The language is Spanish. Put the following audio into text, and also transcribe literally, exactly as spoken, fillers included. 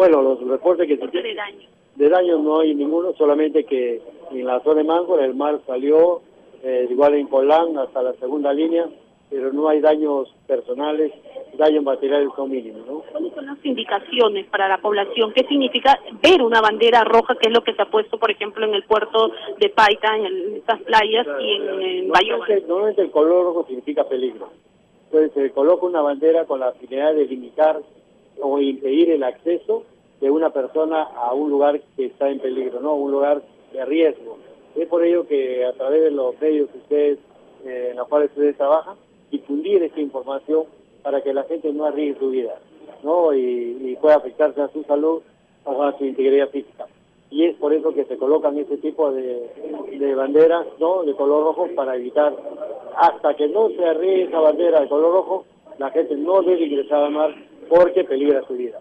Bueno, los reportes que se de tienen daño. de daño no hay ninguno, solamente que en la zona de Máncora el mar salió, eh, igual en Colán hasta la segunda línea, pero no hay daños personales, daños materiales son mínimos, ¿no? ¿Cuáles son las indicaciones para la población? ¿Qué significa ver una bandera roja, que es lo que se ha puesto, por ejemplo, en el puerto de Paita, en, el, en estas playas y en, en Bayona? Normalmente, normalmente el color rojo significa peligro. Entonces se coloca una bandera con la finalidad de limitar o impedir el acceso de una persona a un lugar que está en peligro, ¿no? Un lugar de riesgo. Es por ello que a través de los medios que ustedes, eh, en los cuales ustedes trabajan, difundir esta información para que la gente no arriesgue su vida, ¿no? Y, y pueda afectarse a su salud o a su integridad física. Y es por eso que se colocan este tipo de, de banderas, ¿no? De color rojo, para evitar, hasta que no se arriesgue esa bandera de color rojo, la gente no debe ingresar al mar porque peligra su vida.